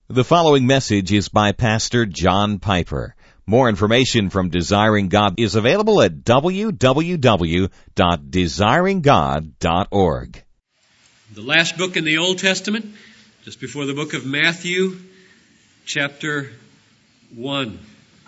The following message is by Pastor John Piper. More information from Desiring God is available at www.desiringgod.org. The last book in the Old Testament, just before the book of Matthew, chapter 1.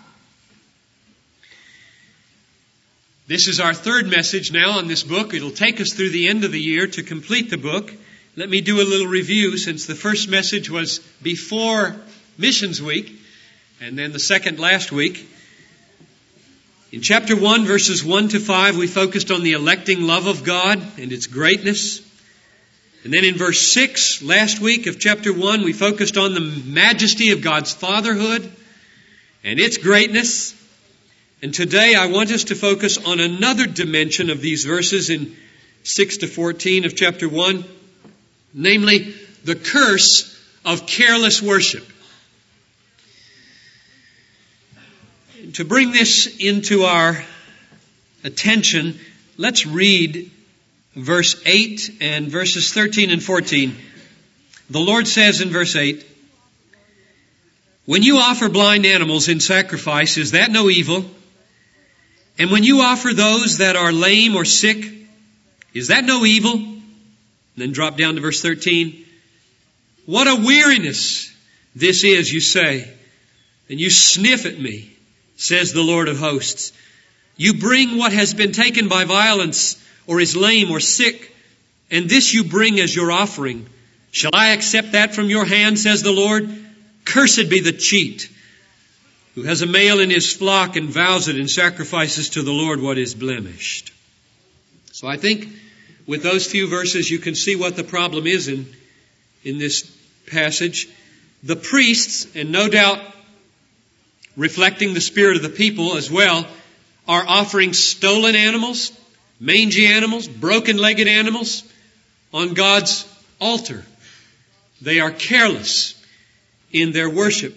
This is our third message now on this book. It'll take us through the end of the year to complete the book. Let me do a little review, since the first message was before Missions Week, and then the second last week. In chapter 1, verses 1 to 5, we focused on the electing love of God and its greatness. And then in verse 6, last week of chapter 1, we focused on the majesty of God's fatherhood and its greatness. And today I want us to focus on another dimension of these verses in 6 to 14 of chapter 1. Namely, the curse of careless worship. To bring this into our attention, let's read verse 8 and verses 13 and 14. The Lord says in verse 8, "When you offer blind animals in sacrifice, is that no evil? And when you offer those that are lame or sick, is that no evil?" Then drop down to verse 13. "What a weariness this is, you say, and you sniff at me, says the Lord of hosts. You bring what has been taken by violence, or is lame or sick, and this you bring as your offering. Shall I accept that from your hand, says the Lord? Cursed be the cheat, who has a male in his flock and vows it and sacrifices to the Lord what is blemished." So I think with those few verses, you can see what the problem is in this passage. The priests, and no doubt reflecting the spirit of the people as well, are offering stolen animals, mangy animals, broken-legged animals on God's altar. They are careless in their worship.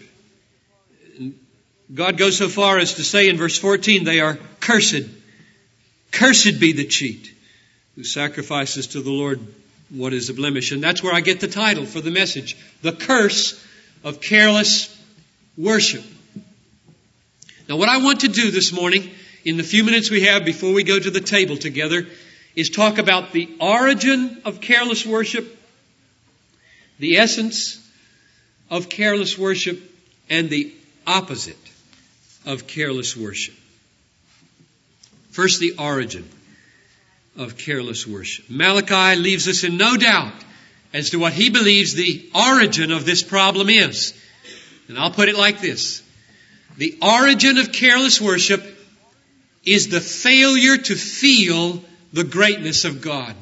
God goes so far as to say in verse 14, they are cursed. Cursed be the cheat, who sacrifices to the Lord what is a blemish. And that's where I get the title for the message, The Curse of Careless Worship. Now what I want to do this morning, in the few minutes we have before we go to the table together, is talk about the origin of careless worship, the essence of careless worship, and the opposite of careless worship. First, the origin of careless worship. Malachi leaves us in no doubt as to what he believes the origin of this problem is. And I'll put it like this. The origin of careless worship is the failure to feel the greatness of God.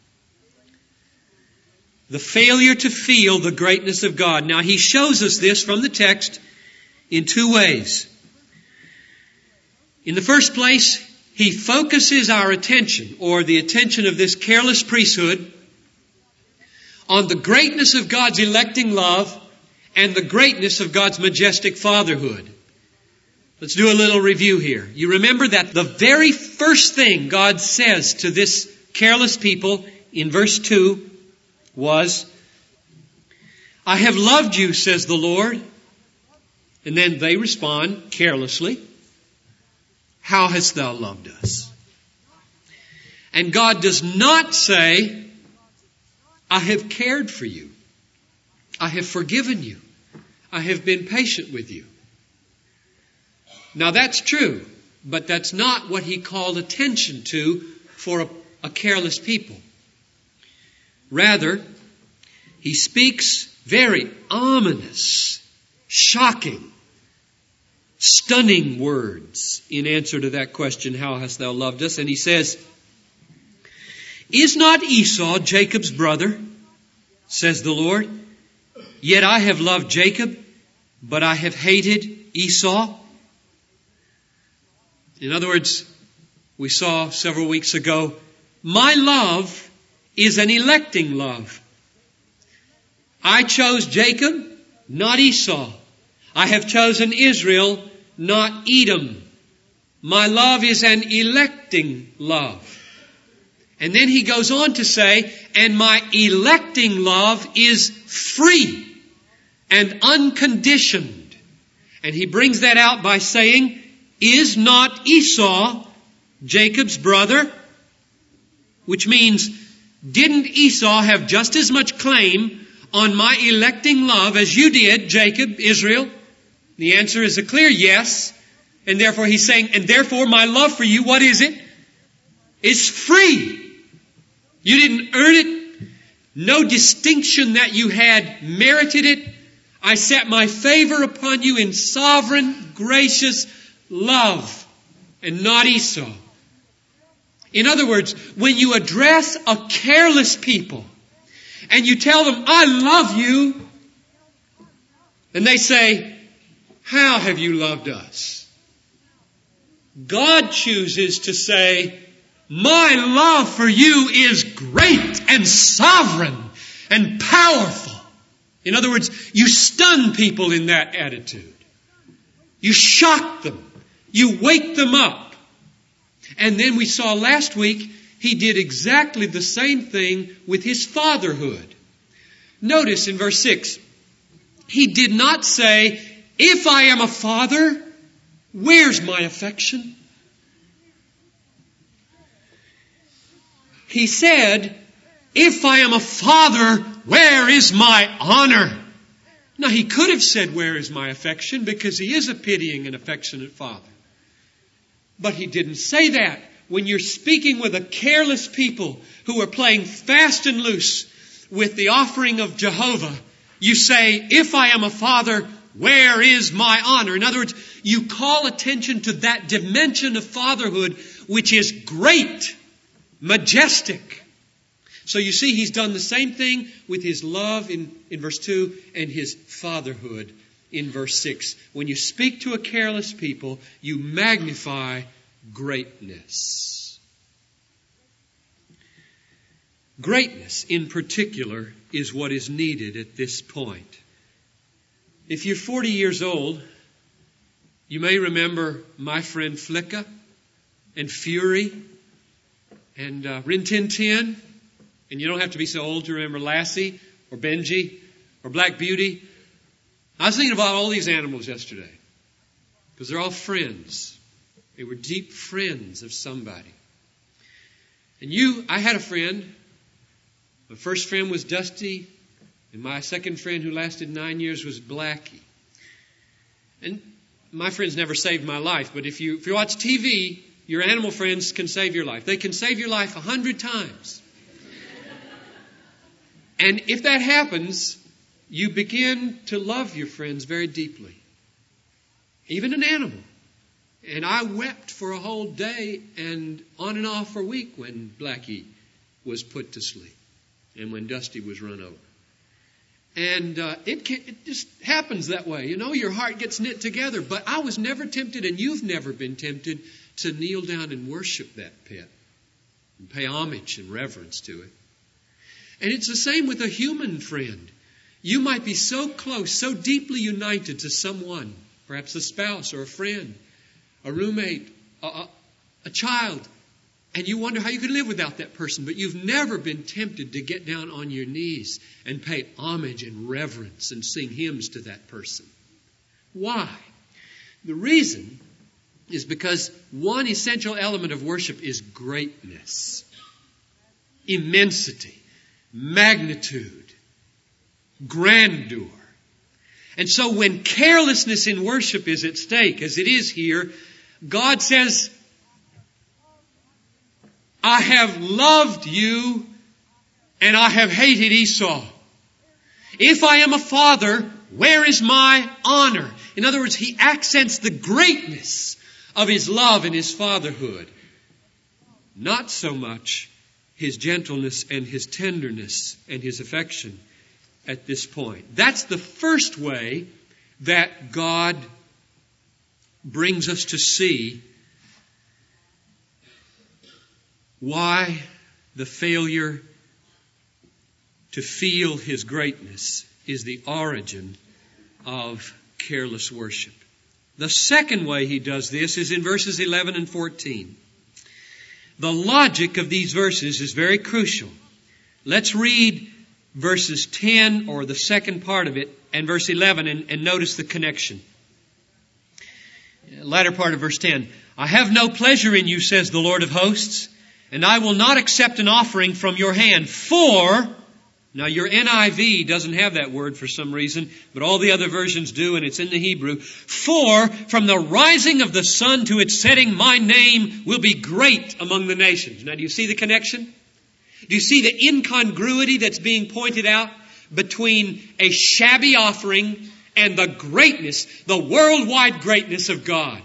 The failure to feel the greatness of God. Now, he shows us this from the text in two ways. In the first place, he focuses our attention, or the attention of this careless priesthood, on the greatness of God's electing love and the greatness of God's majestic fatherhood. Let's do a little review here. You remember that the very first thing God says to this careless people in verse 2 was, "I have loved you, says the Lord." And then they respond carelessly, "How hast thou loved us?" And God does not say, "I have cared for you. I have forgiven you. I have been patient with you." Now that's true, but that's not what he called attention to for a careless people. Rather, he speaks very ominous, shocking, stunning words in answer to that question, "How hast thou loved us?" And he says, "Is not Esau Jacob's brother, says the Lord? Yet I have loved Jacob, but I have hated Esau." In other words, we saw several weeks ago, my love is an electing love. I chose Jacob, not Esau. I have chosen Israel, not Edom. My love is an electing love. And then he goes on to say, and my electing love is free and unconditioned. And he brings that out by saying, is not Esau Jacob's brother? Which means, didn't Esau have just as much claim on my electing love as you did, Jacob, Israel? The answer is a clear yes. And therefore he's saying, and therefore my love for you, what is it? It's free. You didn't earn it. No distinction that you had merited it. I set my favor upon you in sovereign, gracious love, and not Esau. In other words, when you address a careless people and you tell them, I love you, and they say, how have you loved us? God chooses to say, my love for you is great and sovereign and powerful. In other words, you stun people in that attitude. You shock them. You wake them up. And then we saw last week, he did exactly the same thing with his fatherhood. Notice in verse 6, he did not say, if I am a father, where's my affection? He said, if I am a father, where is my honor? Now he could have said, where is my affection? Because he is a pitying and affectionate father. But he didn't say that. When you're speaking with a careless people who are playing fast and loose with the offering of Jehovah, you say, if I am a father, where is my honor? In other words, you call attention to that dimension of fatherhood which is great, majestic. So you see, he's done the same thing with his love in verse 2 and his fatherhood in verse 6. When you speak to a careless people, you magnify greatness. Greatness, in particular, is what is needed at this point. If you're 40 years old, you may remember my friend Flicka and Fury and Rin Tin Tin. And you don't have to be so old to remember Lassie or Benji or Black Beauty. I was thinking about all these animals yesterday because they're all friends. They were deep friends of somebody. And I had a friend. My first friend was Dusty, and my second friend, who lasted 9 years, was Blackie. And my friends never saved my life, but if you watch TV, your animal friends can save your life. They can save your life 100 times. And if that happens, you begin to love your friends very deeply. Even an animal. And I wept for a whole day and on and off for a week when Blackie was put to sleep and when Dusty was run over. And it just happens that way. You know, your heart gets knit together. But I was never tempted, and you've never been tempted, to kneel down and worship that pet and pay homage and reverence to it. And it's the same with a human friend. You might be so close, so deeply united to someone, perhaps a spouse or a friend, a roommate, a child, and you wonder how you could live without that person, but you've never been tempted to get down on your knees and pay homage and reverence and sing hymns to that person. Why? The reason is because one essential element of worship is greatness, immensity, magnitude, grandeur. And so when carelessness in worship is at stake, as it is here, God says, I have loved you and I have hated Esau. If I am a father, where is my honor? In other words, he accents the greatness of his love and his fatherhood. Not so much his gentleness and his tenderness and his affection at this point. That's the first way that God brings us to see why the failure to feel his greatness is the origin of careless worship. The second way he does this is in verses 11 and 14. The logic of these verses is very crucial. Let's read verses 10, or the second part of it, and verse 11, and notice the connection. Latter part of verse 10. I have no pleasure in you, says the Lord of hosts, and I will not accept an offering from your hand. For, now your NIV doesn't have that word for some reason, but all the other versions do, and it's in the Hebrew. For from the rising of the sun to its setting, my name will be great among the nations. Now do you see the connection? Do you see the incongruity that's being pointed out between a shabby offering and the greatness, the worldwide greatness of God?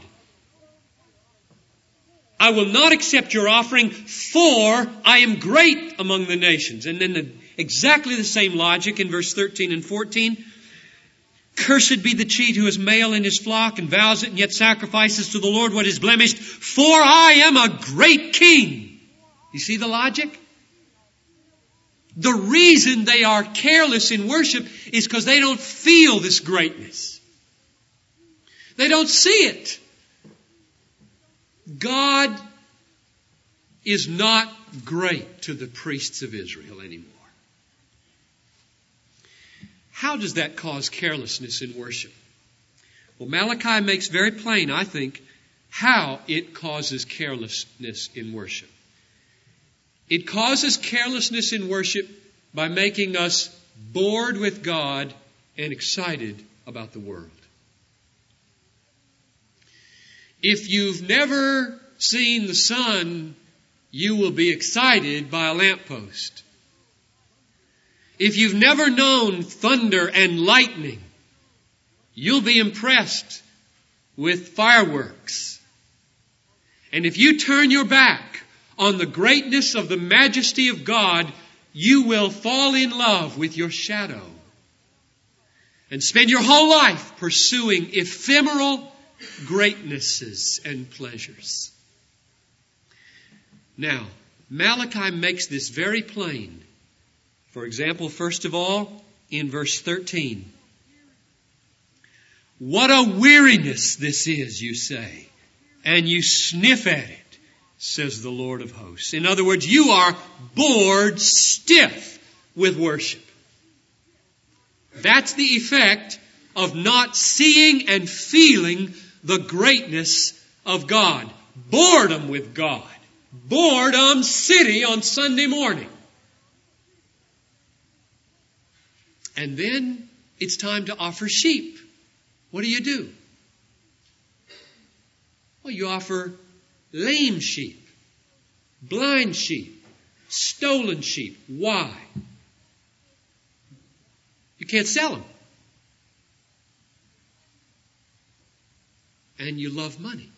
I will not accept your offering, for I am great among the nations. And then exactly the same logic in verse 13 and 14. Cursed be the cheat who is male in his flock and vows it and yet sacrifices to the Lord what is blemished, for I am a great king. You see the logic? The reason they are careless in worship is because they don't feel this greatness. They don't see it. God is not great to the priests of Israel anymore. How does that cause carelessness in worship? Well, Malachi makes very plain, I think, how it causes carelessness in worship. It causes carelessness in worship by making us bored with God and excited about the world. If you've never seen the sun, you will be excited by a lamppost. If you've never known thunder and lightning, you'll be impressed with fireworks. And if you turn your back on the greatness of the majesty of God, you will fall in love with your shadow and spend your whole life pursuing ephemeral greatnesses and pleasures. Now, Malachi makes this very plain. For example, first of all, in verse 13. What a weariness this is, you say, and you sniff at it, says the Lord of hosts. In other words, you are bored stiff with worship. That's the effect of not seeing and feeling the greatness of God. Boredom with God. Boredom City on Sunday morning. And then it's time to offer sheep. What do? Well, you offer lame sheep, blind sheep, stolen sheep. Why? You can't sell them. And you love money.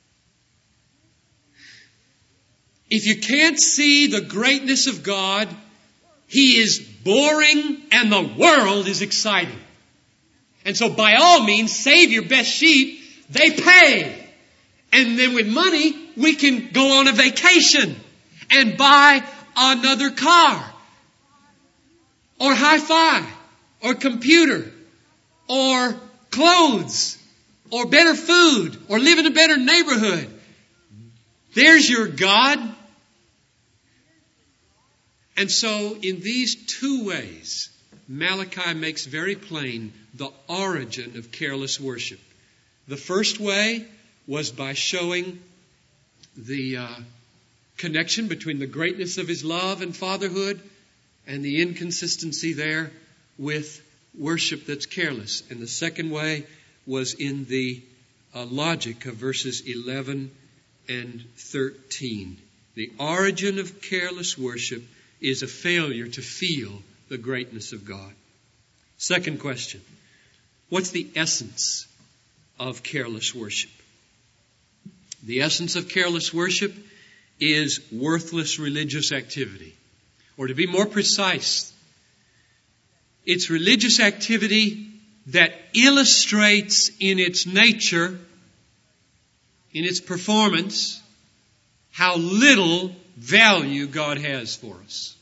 If you can't see the greatness of God, He is boring and the world is exciting. And so by all means, save your best sheep. They pay. And then with money, we can go on a vacation and buy another car or hi-fi or computer or clothes or better food or live in a better neighborhood. There's your God. And so in these two ways, Malachi makes very plain the origin of careless worship. The first way was by showing the connection between the greatness of His love and fatherhood and the inconsistency there with worship that's careless. And the second way was in the logic of verses 11 and 13. The origin of careless worship is a failure to feel the greatness of God. Second question. What's the essence of careless worship? The essence of careless worship is worthless religious activity. Or to be more precise, it's religious activity that illustrates in its nature, in its performance, how little value God has for us.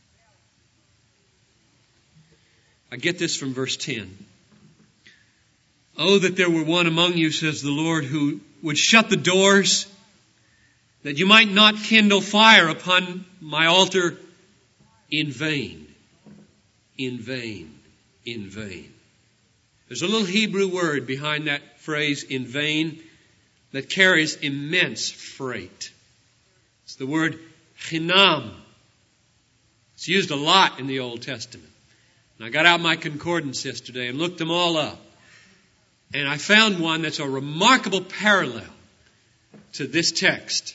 I get this from verse 10. Oh, that there were one among you, says the Lord, who would shut the doors, that you might not kindle fire upon my altar in vain. in vain, in vain. There's a little Hebrew word behind that phrase, in vain, that carries immense freight. It's the word chinam. It's used a lot in the Old Testament. And I got out my concordance yesterday and looked them all up. And I found one that's a remarkable parallel to this text.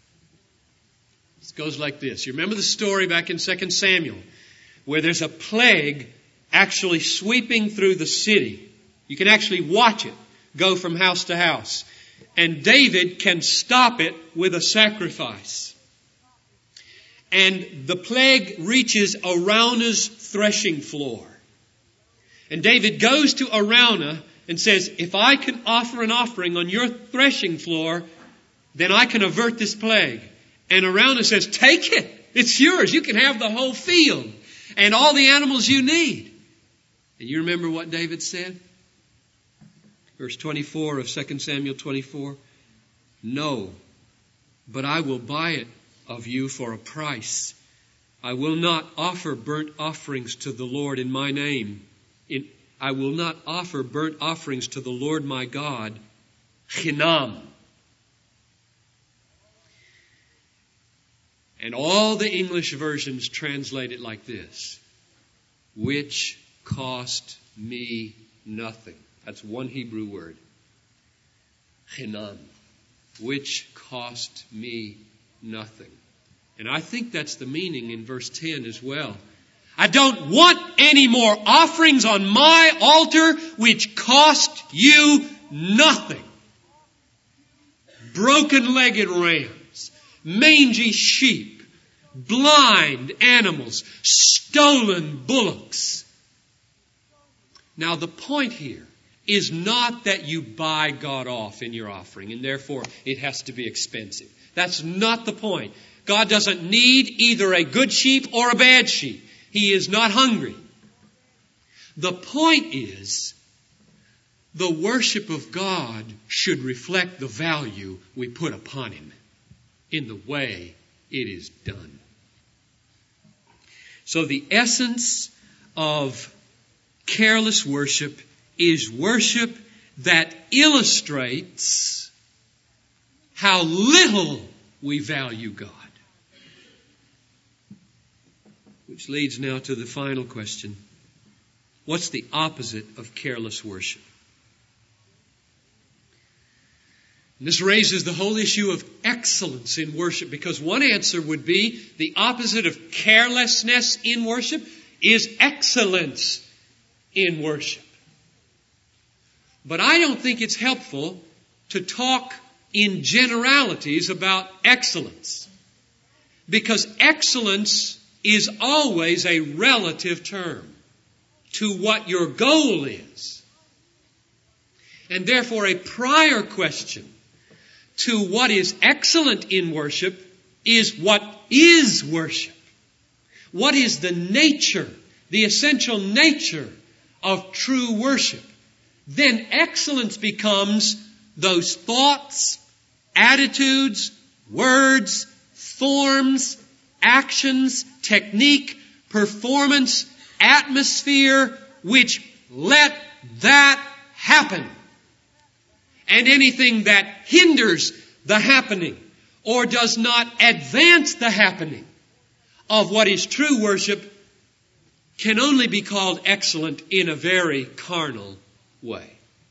It goes like this. You remember the story back in 2 Samuel where there's a plague actually sweeping through the city. You can actually watch it go from house to house. And David can stop it with a sacrifice. And the plague reaches Araunah's threshing floor. And David goes to Araunah and says, if I can offer an offering on your threshing floor, then I can avert this plague. And Araunah says, take it. It's yours. You can have the whole field and all the animals you need. And you remember what David said? Verse 24 of 2 Samuel 24. No, but I will buy it of you for a price. I will not offer burnt offerings to the Lord in my name. I will not offer burnt offerings to the Lord my God, chinam. And all the English versions translate it like this. Which cost me nothing. That's one Hebrew word. Chinam. Which cost me nothing. And I think that's the meaning in verse 10 as well. I don't want any more offerings on my altar which cost you nothing. Broken-legged rams, mangy sheep, blind animals, stolen bullocks. Now the point here is not that you buy God off in your offering and therefore it has to be expensive. That's not the point. God doesn't need either a good sheep or a bad sheep. He is not hungry. The point is, the worship of God should reflect the value we put upon Him in the way it is done. So the essence of careless worship is worship that illustrates how little we value God. Which leads now to the final question. What's the opposite of careless worship? And this raises the whole issue of excellence in worship, because one answer would be the opposite of carelessness in worship is excellence in worship. But I don't think it's helpful to talk in generalities about excellence, because excellence is always a relative term to what your goal is. And therefore a prior question to what is excellent in worship is what is worship? What is the nature, the essential nature of true worship? Then excellence becomes those thoughts, attitudes, words, forms, actions, technique, performance, atmosphere, which let that happen. And anything that hinders the happening or does not advance the happening of what is true worship can only be called excellent in a very carnal way.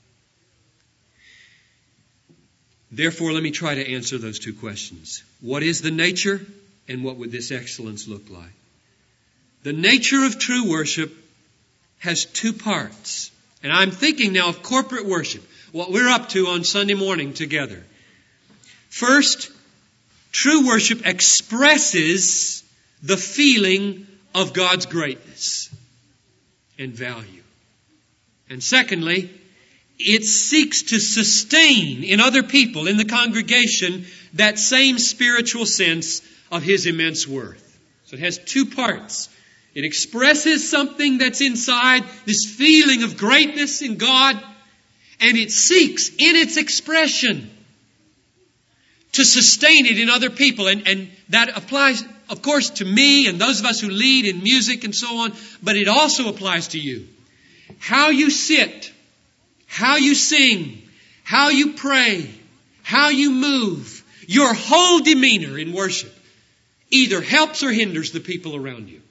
Therefore, let me try to answer those two questions. What is the nature, and what would this excellence look like? The nature of true worship has two parts. And I'm thinking now of corporate worship, what we're up to on Sunday morning together. First, true worship expresses the feeling of God's greatness and value. And secondly, it seeks to sustain in other people, in the congregation, that same spiritual sense of His immense worth. So it has two parts. It expresses something that's inside, this feeling of greatness in God, and it seeks in its expression to sustain it in other people. And that applies of course, to me and those of us who lead in music and so on, but it also applies to you. How you sit, how you sing, how you pray, how you move, your whole demeanor in worship either helps or hinders the people around you.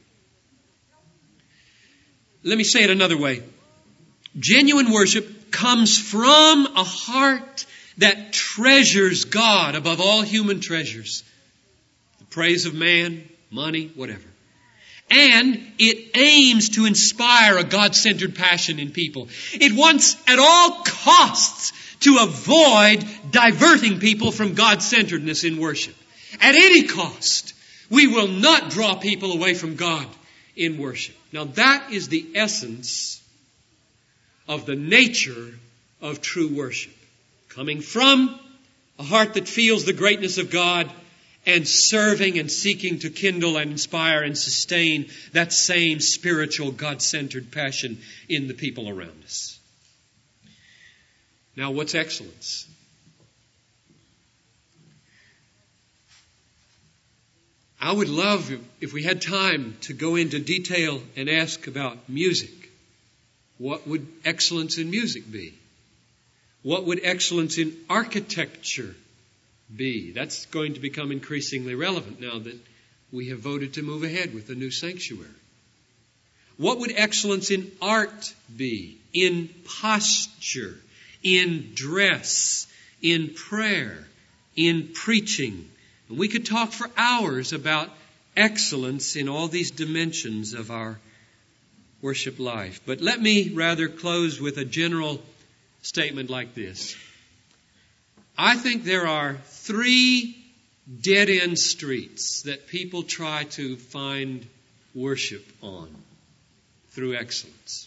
Let me say it another way. Genuine worship comes from a heart that treasures God above all human treasures. The praise of man, money, whatever. And it aims to inspire a God-centered passion in people. It wants at all costs to avoid diverting people from God-centeredness in worship. At any cost, we will not draw people away from God in worship. Now that is the essence of the nature of true worship. Coming from a heart that feels the greatness of God and serving and seeking to kindle and inspire and sustain that same spiritual God-centered passion in the people around us. Now, what's excellence? I would love if we had time to go into detail and ask about music. What would excellence in music be? What would excellence in architecture be? That's going to become increasingly relevant now that we have voted to move ahead with the new sanctuary. What would excellence in art be? In posture, in dress, in prayer, in preaching. And we could talk for hours about excellence in all these dimensions of our worship life. But let me rather close with a general statement like this. I think there are 3 dead-end streets that people try to find worship on through excellence.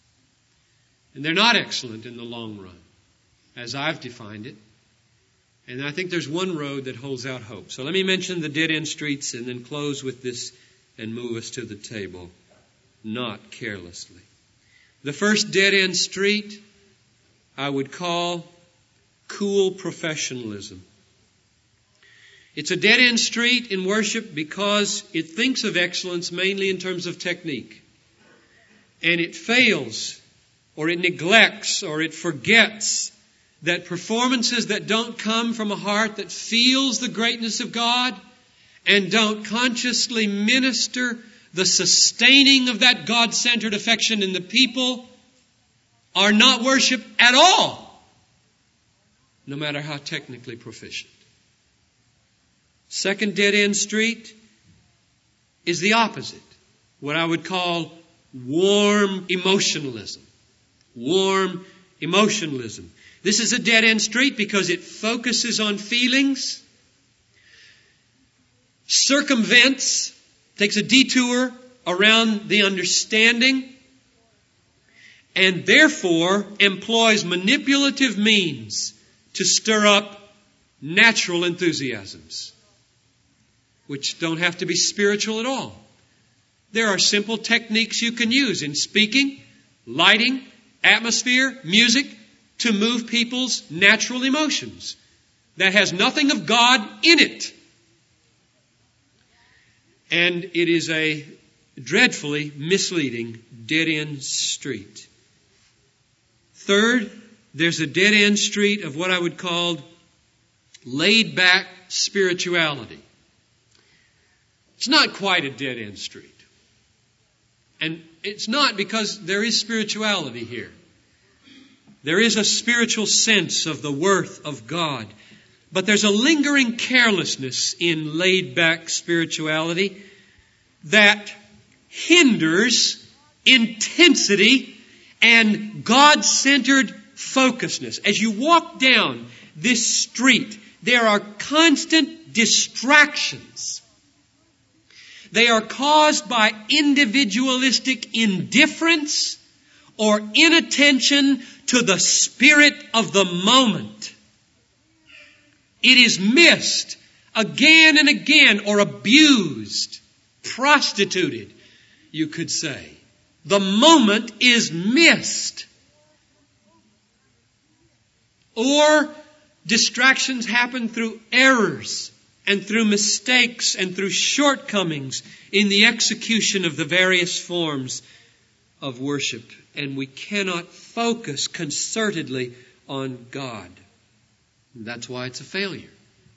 And they're not excellent in the long run, as I've defined it. And I think there's one road that holds out hope. So let me mention the dead-end streets and then close with this and move us to the table, not carelessly. The first dead-end street I would call cool professionalism. It's a dead-end street in worship because it thinks of excellence mainly in terms of technique. And it fails, or it neglects, or it forgets that performances that don't come from a heart that feels the greatness of God and don't consciously minister the sustaining of that God-centered affection in the people are not worship at all, no matter how technically proficient. Second dead-end street is the opposite, what I would call warm emotionalism. Warm emotionalism. This is a dead-end street because it focuses on feelings, circumvents, takes a detour around the understanding, and therefore employs manipulative means to stir up natural enthusiasms, which don't have to be spiritual at all. There are simple techniques you can use in speaking, lighting, atmosphere, music, to move people's natural emotions that has nothing of God in it. And it is a dreadfully misleading dead-end street. Third, there's a dead-end street of what I would call laid-back spirituality. It's not quite a dead-end street. And it's not because there is spirituality here. There is a spiritual sense of the worth of God. But there's a lingering carelessness in laid-back spirituality that hinders intensity and God-centered focusedness. As you walk down this street, there are constant distractions. They are caused by individualistic indifference or inattention to the spirit of the moment. It is missed again and again, or abused, prostituted, you could say. The moment is missed. Or distractions happen through errors and through mistakes and through shortcomings in the execution of the various forms of worship. And we cannot focus concertedly on God. That's why it's a failure.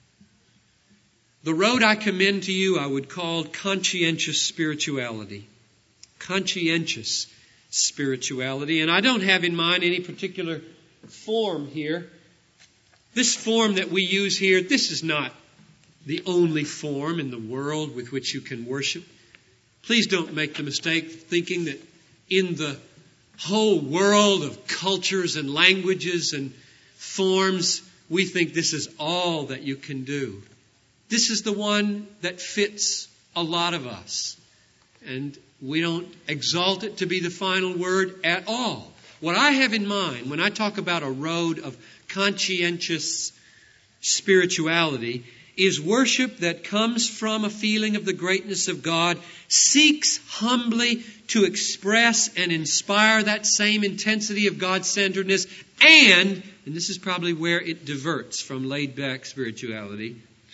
The road I commend to you I would call conscientious spirituality. Conscientious spirituality. And I don't have in mind any particular form here. This form that we use here, this is not the only form in the world with which you can worship. Please don't make the mistake thinking that in the whole world of cultures and languages and forms, we think this is all that you can do. This is the one that fits a lot of us. And we don't exalt it to be the final word at all. What I have in mind when I talk about a road of conscientious spirituality is worship that comes from a feeling of the greatness of God, seeks humbly to express and inspire that same intensity of God-centeredness, and this is probably where it diverts from laid-back spirituality,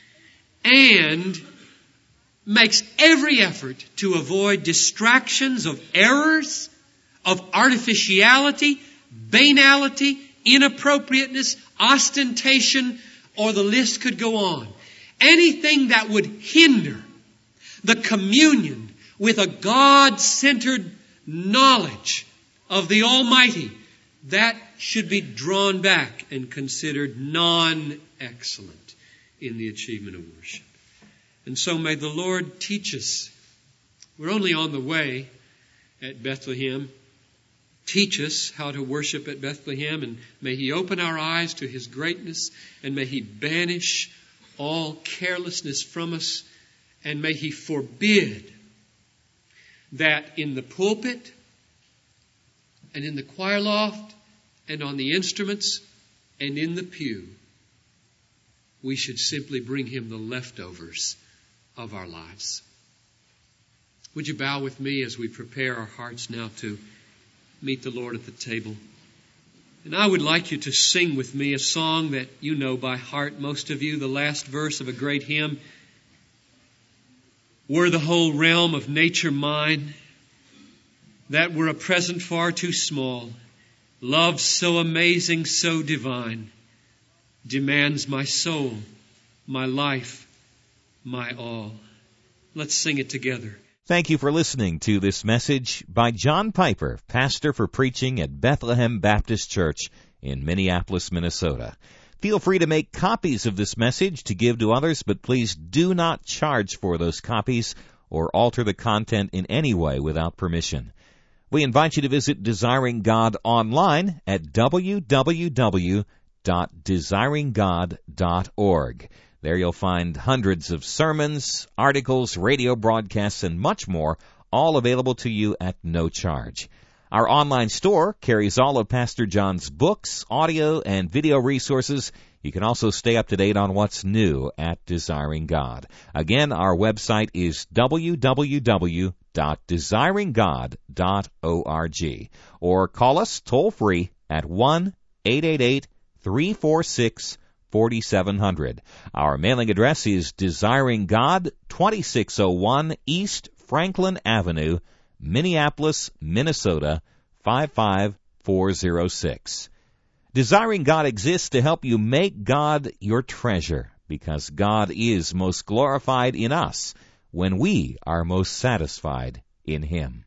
and makes every effort to avoid distractions of errors, of artificiality, banality, inappropriateness, ostentation, or the list could go on. Anything that would hinder the communion with a God-centered knowledge of the Almighty, that should be drawn back and considered non-excellent in the achievement of worship. And so may the Lord teach us. We're only on the way at Bethlehem. Teach us how to worship at Bethlehem, and may He open our eyes to His greatness, and may He banish all carelessness from us, and may He forbid that in the pulpit and in the choir loft and on the instruments and in the pew we should simply bring Him the leftovers of our lives. Would you bow with me as we prepare our hearts now to meet the Lord at the table? And I would like you to sing with me a song that you know by heart, most of you, the last verse of a great hymn. Were the whole realm of nature mine, that were a present far too small, love so amazing, so divine, demands my soul, my life, my all. Let's sing it together. Thank you for listening to this message by John Piper, pastor for preaching at Bethlehem Baptist Church in Minneapolis, Minnesota. Feel free to make copies of this message to give to others, but please do not charge for those copies or alter the content in any way without permission. We invite you to visit Desiring God online at www.desiringgod.org. There you'll find hundreds of sermons, articles, radio broadcasts, and much more, all available to you at no charge. Our online store carries all of Pastor John's books, audio, and video resources. You can also stay up to date on what's new at Desiring God. Again, our website is www.desiringgod.org. Or call us toll-free at 1-888-346-4700. Our mailing address is Desiring God, 2601 East Franklin Avenue, Minneapolis, Minnesota, 55406. Desiring God exists to help you make God your treasure, because God is most glorified in us when we are most satisfied in Him.